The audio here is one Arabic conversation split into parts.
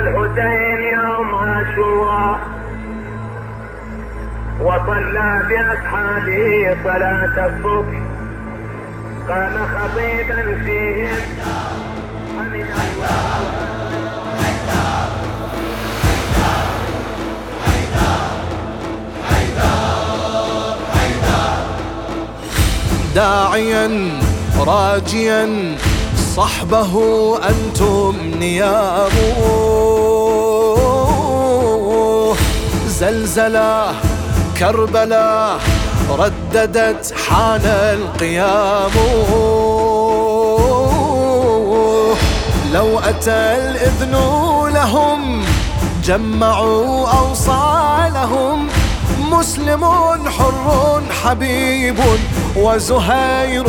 الحسين يوم عاشوراء وصلى بأصحابه صلاة الصبح، قام خطيبا فيهم حمد الله. داعيا راجيا صحبه أنتم نيامه، زلزلة كربلاء رددت حان القيام. لو أتى الإذن لهم جمعوا أوصالهم، مسلم حر حبيب وزهير،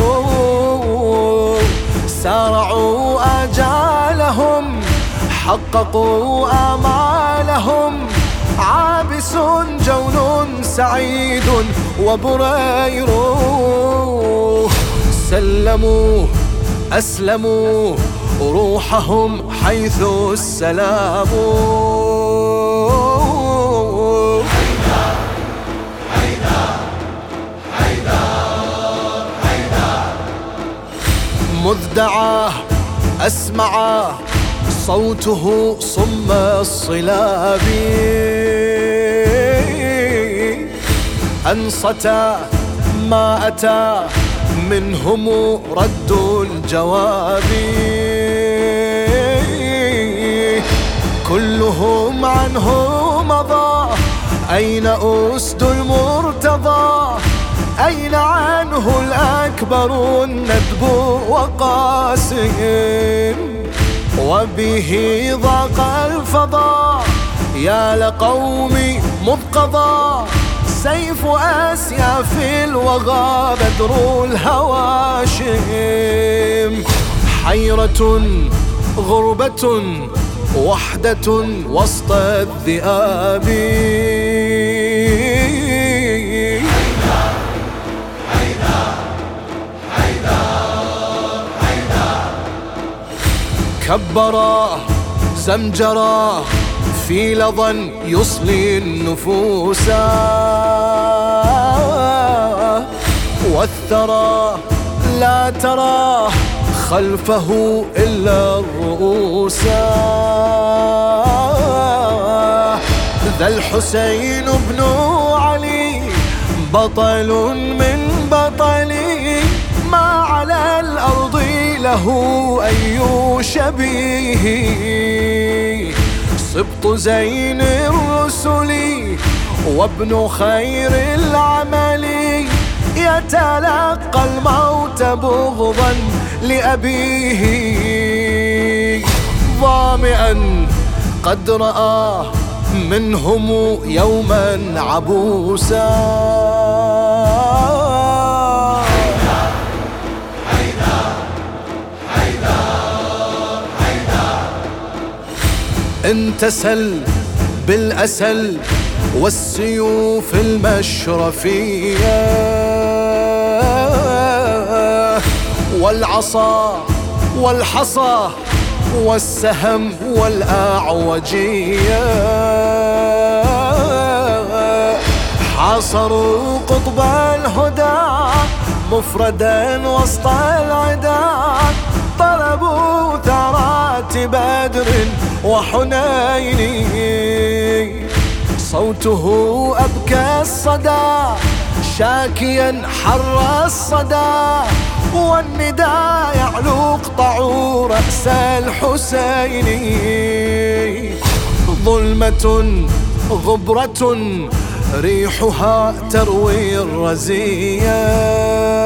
سارعوا آجالهم حققوا آمالهم، عابس جون سعيد وبرير، سلموا أسلموا روحهم حيث السلام. مذ دعاه أسمعاه صوته صم الصلاب، أنصتا ما أتى منهم رد الجواب، كلهم عنه مضى أين أسد المرتضى، أين عنه الأكبر الندب وقاسم، وبه ضاق الفضاء يا لقومي مذ قضى، سيف أسياف الوغى بدر الهواشم، حيرة غربة وحدة وسط الذئاب. كبرا زمجرا في لظى يصلي النفوس، والثرى لا ترى خلفه إلا الرؤوس، ذا الحسين بن علي بطل من بطلي، ما على الأرض له أي شبيه، سبط زين الرسل وابن خير العمل، يتلقى الموت بغضا لأبيه، ظامئا قد رآه منهم يوما عبوسا. انتسل بالأسل والسيوف المشرفية، والعصا والحصى والسهم والأعوجية، حاصروا قطب الهدى مفردا وسط العدا، طلبوا ثارات بدر وحنين، صوته أبكى الصدى شاكيا حر الصدى، والنداء يعلو اقطعوا رأس الحسين، ظلمة غبرة ريحها تروي الرزية.